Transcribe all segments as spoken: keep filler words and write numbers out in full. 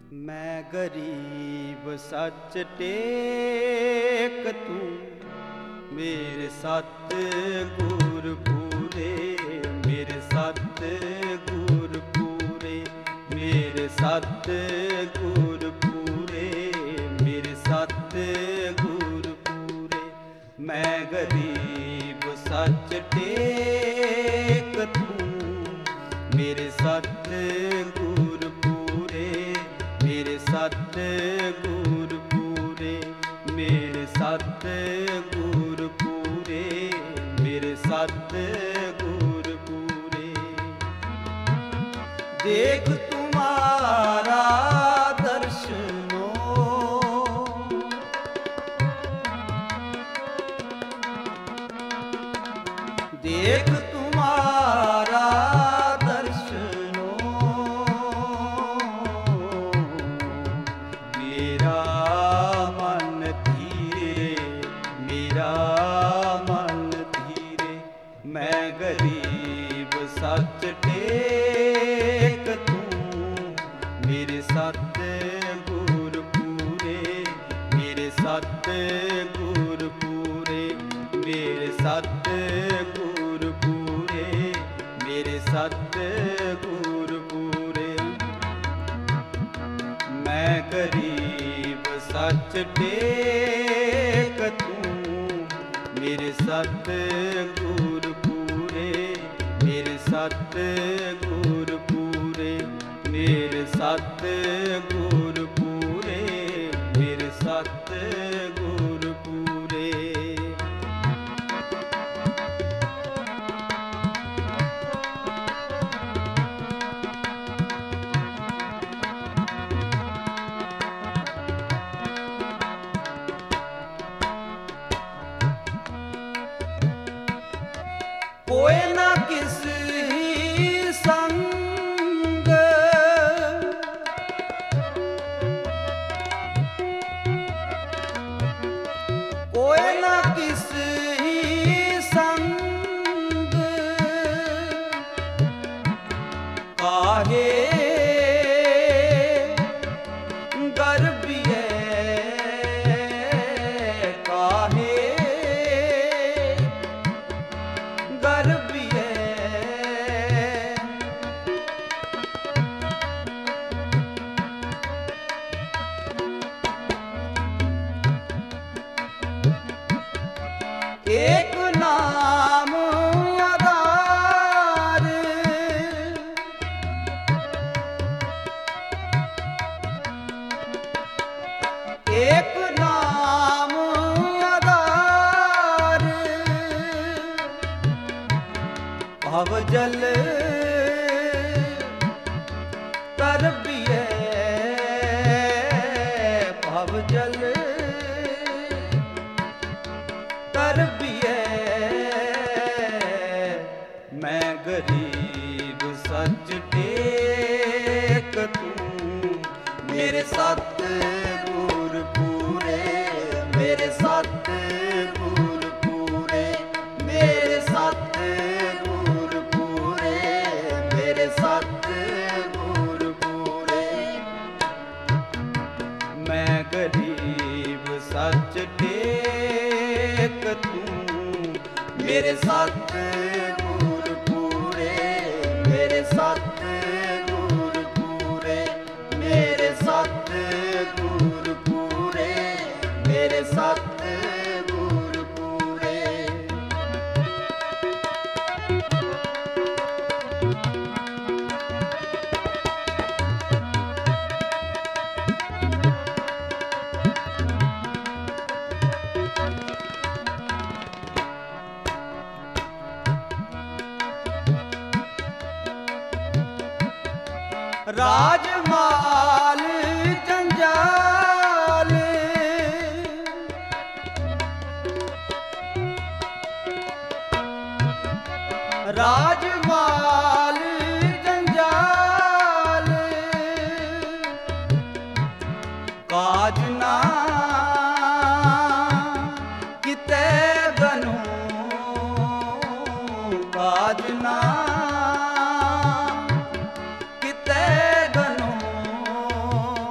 मैं गरीब सच टेक तू मेरे सत गुर पूरे, मेरे सत गुर पूरे, मेरे सत गुर पूरे, मेरे सत गुर पूरे। मैं गरीब सच टेक तू मेरे सत गुर पूरे, मेरे सत गुर पूरे, मेरे सत गुर पूरे, मेरे सत गुर पूरे। देख तुम्हारा दर्शनो, देख तुम्हारा दर्शनो, मेरा मन धीरे, मेरा मन धीरे। मैं गरीब सच टेक तू मेरे सत गुर पूरे, मेरे सत गुर पूरे, मेरे सत गुर पूरे, मेरे सत गुर पूरे। मैं गरीब सच टेक तू मेरे सत गुर पूरे, मेरे सत गुर पूरे, मेरे सत गुर पूरे, मेरे सत गुर पूरे। कोई ना किस ही संग, कोई ना किस ही संग, काहे गर्भिए काहे गर्भिए। एक नाम आधार, एक नाम आधार, भवजल तरबिए, भवजल तरबिए। मैं गरीब सच टेक तू मेरे सत गुर पूरे, मेरे सत गुर पूरे, मेरे सत गुर पूरे, मेरे सत गुर पूरे। मैं गरीब सच टेक तू मेरे सत गुर पूरे, मेरे सत गुर पूरे, मेरे सत गुर पूरे, मेरे सत गुर पूरे। राजमाल जंजाल, राजमाल जंजाल, काज ना किते बनूं, काज ना किते बनूं।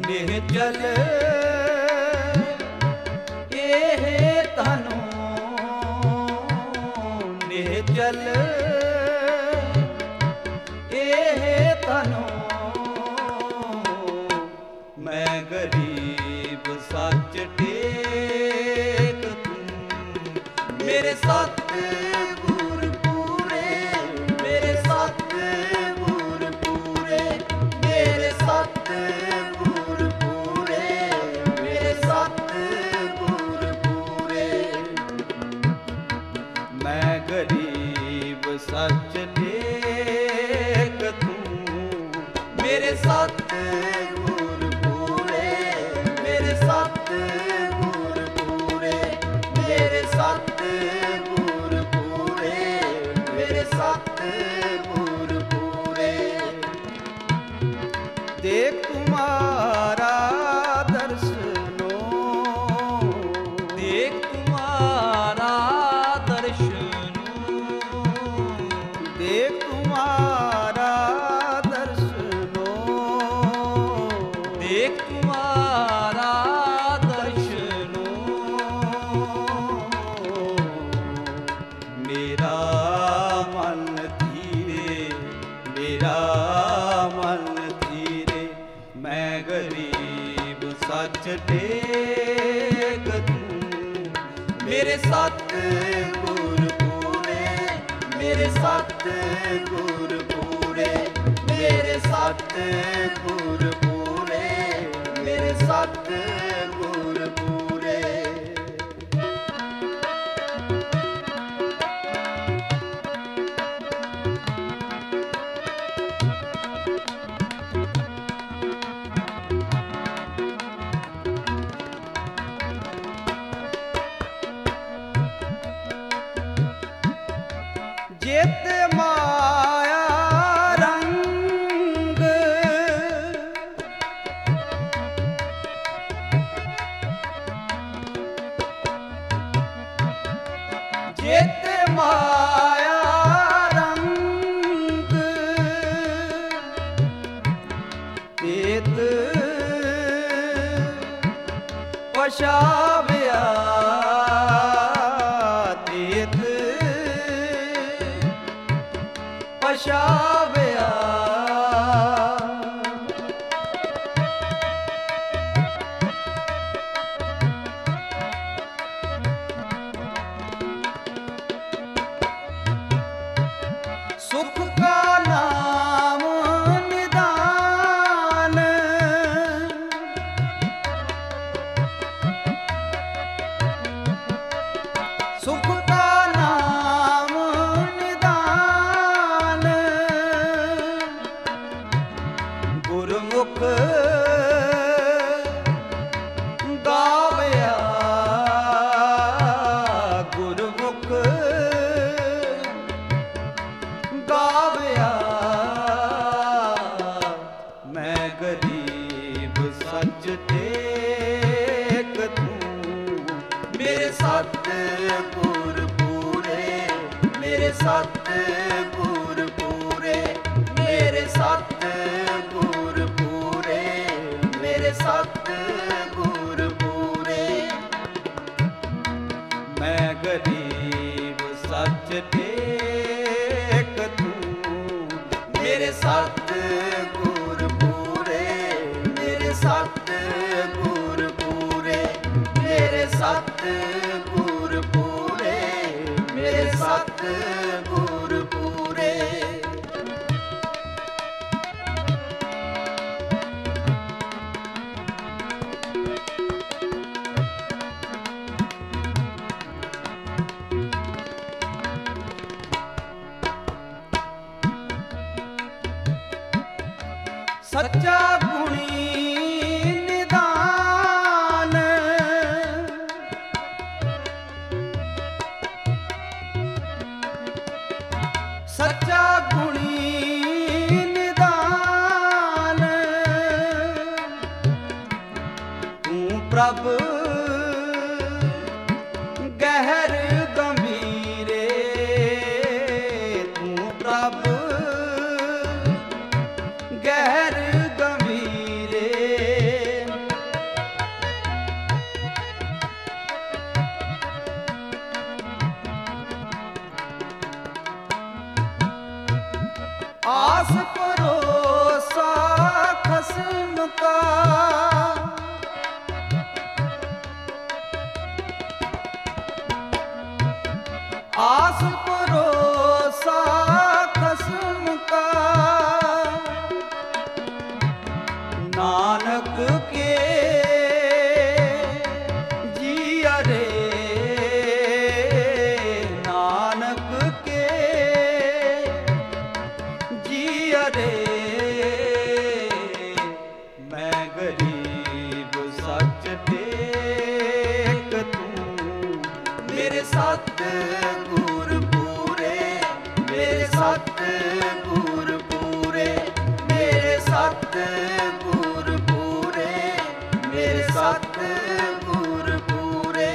ਨਿਹਚਲ ਇਹ ਤਨੂ ਨਿਹਚਲ ਇਹ ਤਨੂ ਮੈਂ ਗਰੀਬ ਸੱਚ ਟੇਕ ਤੂੰ ਮੇਰੇ ਸਤ ਗੁਰ ਪੂਰੇ ਮੇਰੇ ਸਤ ਗੁਰ ਪੂਰੇ ਮੇਰੇ ਸਤ ਗੁਰ ਪੂਰੇ ਮੇਰੇ ਸਤ ਗੁਰ ਪੂਰੇ ਮੈਂ ਗਰੀਬ ਸੱਚ ਟੇਕ ਤੂੰ ਮੇਰੇ ਸਤ ਗੁਰ ਪੂਰੇ ਮੇਰੇ ਸਤ ਗੁਰ ਪੂਰੇ ਮੇਰੇ ਸਤ ਗੁਰ ਪੂਰੇ ਮੇਰੇ ਸਤ ਗੁਰ ਪੂਰੇ ਦੇਖ ਤੁਮਾਰਾ ਦਰਸ਼ਨੋ ਦੇਖ ਤੁਮਾਰਾ ਦਰਸ਼ਨੋ ਦੇਖ ਤੁਮਾਰਾ ਦਰਸ਼ਨੋ ਦੇਖ ਤੁਮਾਰਾ ਦਰਸ਼ਨੋ ਮੇਰਾ ਮਨ ਧੀਰੇ ਮੇਰਾ ਮਨ ਧੀਰੇ ਮੈਂ ਗਰੀਬ ਸੱਚ ਟੇਕ ਤੂੰ ਮੇਰੇ ਸਤ ਗੁਰ ਪੂਰੇ ਮੇਰੇ ਸਤ ਗੁਰ ਪੂਰੇ ਮੇਰੇ ਸਤ ਗੁਰ ਪੂਰੇ ਮੇਰੇ ਸਤ ਗੁਰ ਪੂਰੇ ਜਿਤ ਮਾਇਆ ਰੰਗ ਜਿਤ ਮਾਇਆ ਰੰਗ ਤੇਤ ਪਛਾਵਿਆ ਤੇਤ ਪਛਾਵਿਆ ਸੁਖ ਕਾ ਨਾਮ ਨਿਦਾਨ ਸੁਖ ਕਾ ਨਾਮ ਨਿਦਾਨ ਗੁਰਮੁਖ ਗਾਵਿਆ ਗੁਰਮੁਖ ਗਾਵਿਆ ਮੈਂ ਗਰੀਬ ਸੱਚ ਟੇਕ ਤੂੰ ਮੇਰੇ ਸਤ ਗੁਰ ਪੂਰੇ ਮੇਰੇ ਸਤ ਗੁਰ ਪੂਰੇ ਮੇਰੇ ਸਤ ਗੁਰ ਪੂਰੇ ਮੇਰੇ ਸਤ ਗੁਰ ਪੂਰੇ ਮੈਂ ਗਰੀਬ ਸੱਚ ਟੇਕ ਤੂੰ ਮੇਰੇ ਸਤ ਗੁਰ ਪੂਰੇ ਮੇਰੇ ਸਤ ਗੁਰ ਪੂਰੇ ਮੇਰੇ ਸਤ ਗੁਰ ਪੂਰੇ ਮੇਰੇ ਸਤ ਗੁਰ ਪੂਰੇ ਸੱਚਾ ਗੁਣੀ ਨਿਦਾਨ ਸੱਚਾ ਗੁਣੀ ਨਿਦਾਨ ਤੂੰ ਪ੍ਰਭ ਗਹਿਰ ਗੰਭੀਰੇ ਤੂੰ ਪ੍ਰਭ ਗਹਿਰ ਗੰਭੀਰੇ नानक के जिया रे नानक के जिया रे मैं गरीब सच टेक तू मेरे सत गुर पूरे मेरे सत गुर पूरे मेरे सत गुर पूरे मेरे सत गुर पूरे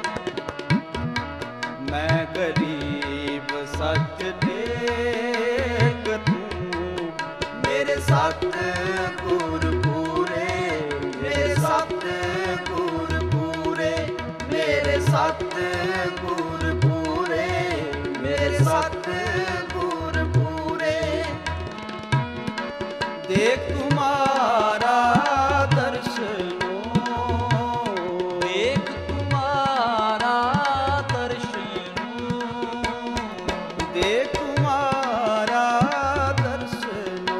मैं गरीब सच टेक तू मेरे सत गुर पूरे मेरे सत गुर पूरे मेरे सत गुर पूरे मेरे सत गुर पूरे देख तुम्हारा दर्शनो देख तुम्हारा दर्शनो देख तुम्हारा दर्शनो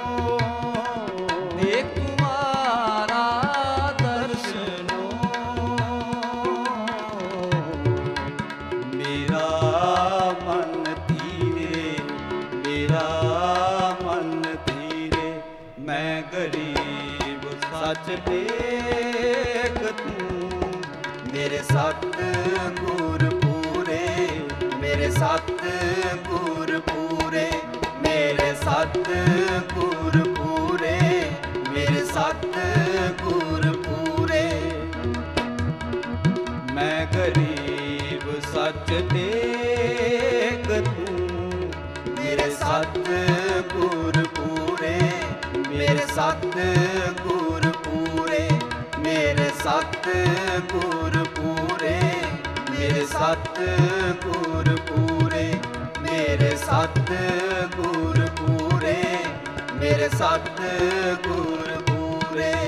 देख तुम्हारा दर्शनो मेरा मन धीरे मेरा मन धीरे मैं गरीब सच टेक तू मेरे सत गुर पूरे मेरे सत गुर पूरे मेरे सत गुर पूरे मेरे सत गुर पूरे मैं गरीब सच टेक तू मेरे सत गुर पूरे मेरे सत गुर पूरे मेरे सत गुर पूरे मेरे सत गुर पूरे मेरे सत गुर पूरे मेरे सत गुर पूरे